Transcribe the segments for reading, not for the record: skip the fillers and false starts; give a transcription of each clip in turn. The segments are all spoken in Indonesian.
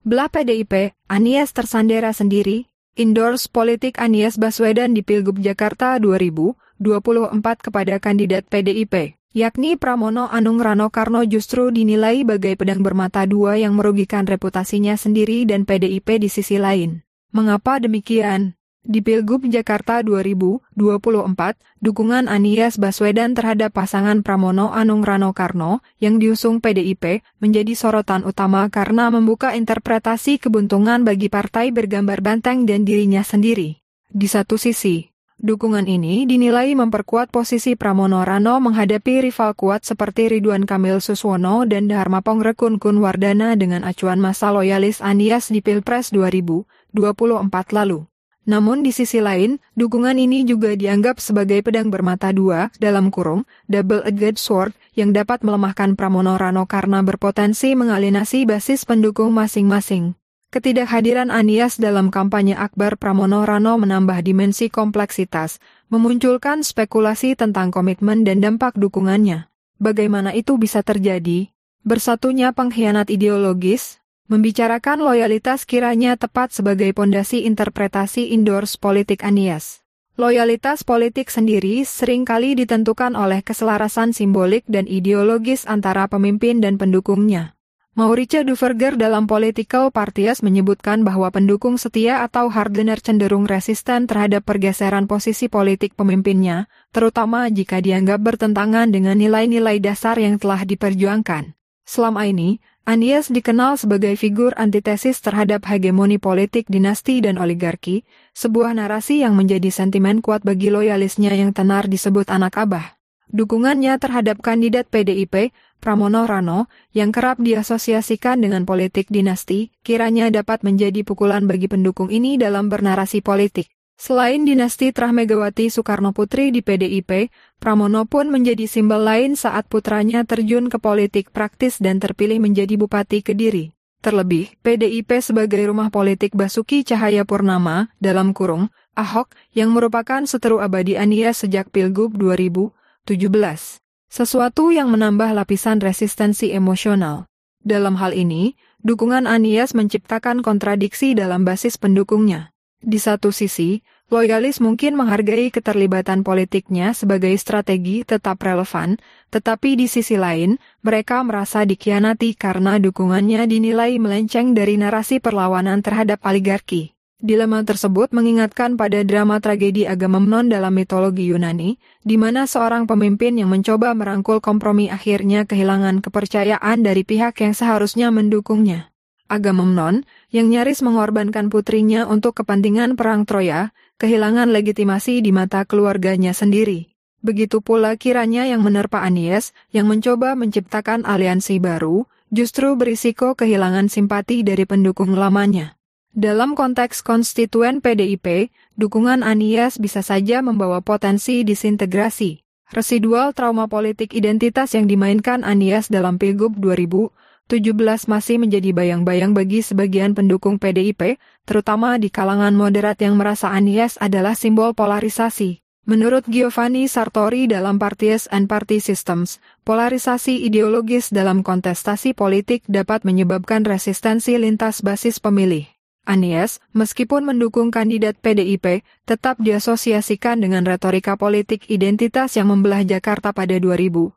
Belah PDIP, Anies tersandera sendiri, endorse politik Anies Baswedan di Pilgub Jakarta 2024 kepada kandidat PDIP, yakni Pramono Anung Rano Karno justru dinilai bagai pedang bermata dua yang merugikan reputasinya sendiri dan PDIP di sisi lain. Mengapa demikian? Di Pilgub Jakarta 2024, dukungan Anies Baswedan terhadap pasangan Pramono Anung Rano Karno yang diusung PDIP menjadi sorotan utama karena membuka interpretasi keuntungan bagi partai bergambar banteng dan dirinya sendiri. Di satu sisi, dukungan ini dinilai memperkuat posisi Pramono Rano menghadapi rival kuat seperti Ridwan Kamil Suswono dan Dharmapong Rekunkun Wardana dengan acuan massa loyalis Anies di Pilpres 2024 lalu. Namun di sisi lain, dukungan ini juga dianggap sebagai pedang bermata dua, double-edged sword, yang dapat melemahkan Pramono Rano karena berpotensi mengalinasi basis pendukung masing-masing. Ketidakhadiran Anies dalam kampanye akbar Pramono Rano menambah dimensi kompleksitas, memunculkan spekulasi tentang komitmen dan dampak dukungannya. Bagaimana itu bisa terjadi? Bersatunya pengkhianat ideologis? Membicarakan loyalitas kiranya tepat sebagai pondasi interpretasi endorse politik Anies. Loyalitas politik sendiri seringkali ditentukan oleh keselarasan simbolik dan ideologis antara pemimpin dan pendukungnya. Maurice Duverger dalam Political Parties menyebutkan bahwa pendukung setia atau hardliner cenderung resisten terhadap pergeseran posisi politik pemimpinnya, terutama jika dianggap bertentangan dengan nilai-nilai dasar yang telah diperjuangkan. Selama ini, Anies dikenal sebagai figur antitesis terhadap hegemoni politik dinasti dan oligarki, sebuah narasi yang menjadi sentimen kuat bagi loyalisnya yang tenar disebut anak abah. Dukungannya terhadap kandidat PDIP, Pramono Rano, yang kerap diasosiasikan dengan politik dinasti, kiranya dapat menjadi pukulan bagi pendukung ini dalam bernarasi politik. Selain dinasti Trah Megawati Soekarno Putri di PDIP, Pramono pun menjadi simbol lain saat putranya terjun ke politik praktis dan terpilih menjadi Bupati Kediri. Terlebih, PDIP sebagai rumah politik Basuki Cahayapurnama, Ahok, yang merupakan seteru abadi Anies sejak Pilgub 2017. Sesuatu yang menambah lapisan resistensi emosional. Dalam hal ini, dukungan Anies menciptakan kontradiksi dalam basis pendukungnya. Di satu sisi, loyalis mungkin menghargai keterlibatan politiknya sebagai strategi tetap relevan, tetapi di sisi lain, mereka merasa dikhianati karena dukungannya dinilai melenceng dari narasi perlawanan terhadap oligarki. Dilema tersebut mengingatkan pada drama tragedi Agamemnon dalam mitologi Yunani, di mana seorang pemimpin yang mencoba merangkul kompromi akhirnya kehilangan kepercayaan dari pihak yang seharusnya mendukungnya. Agamemnon, yang nyaris mengorbankan putrinya untuk kepentingan perang Troya, kehilangan legitimasi di mata keluarganya sendiri. Begitu pula kiranya yang menerpa Anies, yang mencoba menciptakan aliansi baru, justru berisiko kehilangan simpati dari pendukung lamanya. Dalam konteks konstituen PDIP, dukungan Anies bisa saja membawa potensi disintegrasi. Residual trauma politik identitas yang dimainkan Anies dalam Pilgub 2017 masih menjadi bayang-bayang bagi sebagian pendukung PDIP, terutama di kalangan moderat yang merasa Anies adalah simbol polarisasi. Menurut Giovanni Sartori dalam Parties and Party Systems, polarisasi ideologis dalam kontestasi politik dapat menyebabkan resistensi lintas basis pemilih. Anies, meskipun mendukung kandidat PDIP, tetap diasosiasikan dengan retorika politik identitas yang membelah Jakarta pada 2017.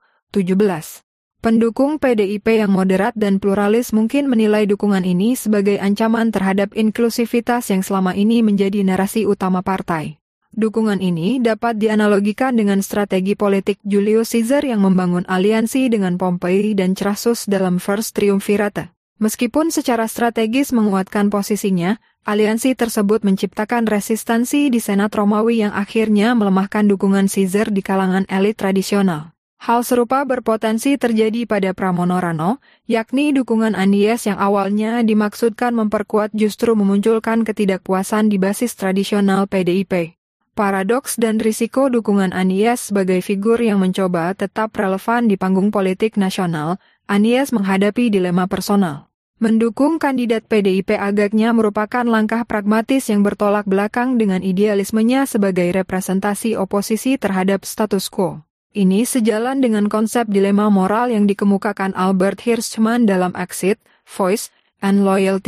Pendukung PDIP yang moderat dan pluralis mungkin menilai dukungan ini sebagai ancaman terhadap inklusivitas yang selama ini menjadi narasi utama partai. Dukungan ini dapat dianalogikan dengan strategi politik Julius Caesar yang membangun aliansi dengan Pompei dan Crassus dalam First Triumvirate. Meskipun secara strategis menguatkan posisinya, aliansi tersebut menciptakan resistensi di Senat Romawi yang akhirnya melemahkan dukungan Caesar di kalangan elit tradisional. Hal serupa berpotensi terjadi pada Pramono Rano, yakni dukungan Anies yang awalnya dimaksudkan memperkuat justru memunculkan ketidakpuasan di basis tradisional PDIP. Paradoks dan risiko dukungan Anies sebagai figur yang mencoba tetap relevan di panggung politik nasional, Anies menghadapi dilema personal. Mendukung kandidat PDIP agaknya merupakan langkah pragmatis yang bertolak belakang dengan idealismenya sebagai representasi oposisi terhadap status quo. Ini sejalan dengan konsep dilema moral yang dikemukakan Albert Hirschman dalam Exit, Voice, and Loyalty.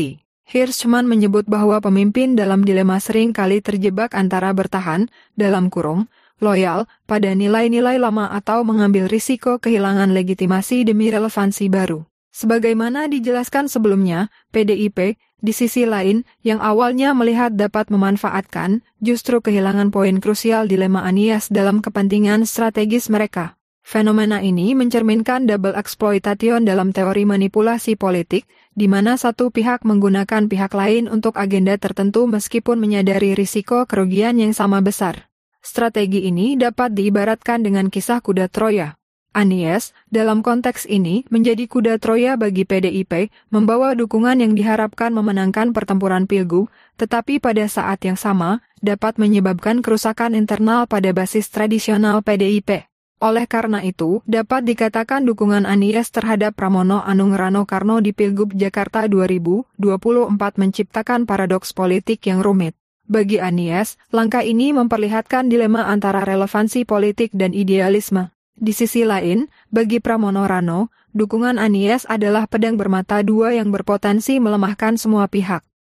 Hirschman menyebut bahwa pemimpin dalam dilema sering kali terjebak antara bertahan, dalam kurung, loyal, pada nilai-nilai lama atau mengambil risiko kehilangan legitimasi demi relevansi baru. Sebagaimana dijelaskan sebelumnya, PDIP, di sisi lain, yang awalnya melihat dapat memanfaatkan, justru kehilangan poin krusial dilema Anies dalam kepentingan strategis mereka. Fenomena ini mencerminkan double exploitation dalam teori manipulasi politik, di mana satu pihak menggunakan pihak lain untuk agenda tertentu meskipun menyadari risiko kerugian yang sama besar. Strategi ini dapat diibaratkan dengan kisah kuda Troya. Anies, dalam konteks ini, menjadi kuda Troya bagi PDIP, membawa dukungan yang diharapkan memenangkan pertempuran pilgub, tetapi pada saat yang sama, dapat menyebabkan kerusakan internal pada basis tradisional PDIP. Oleh karena itu, dapat dikatakan dukungan Anies terhadap Pramono Anung Rano Karno di Pilgub Jakarta 2024 menciptakan paradoks politik yang rumit. Bagi Anies, langkah ini memperlihatkan dilema antara relevansi politik dan idealisme. Di sisi lain, bagi Pramono Rano, dukungan Anies adalah pedang bermata dua yang berpotensi melemahkan semua pihak.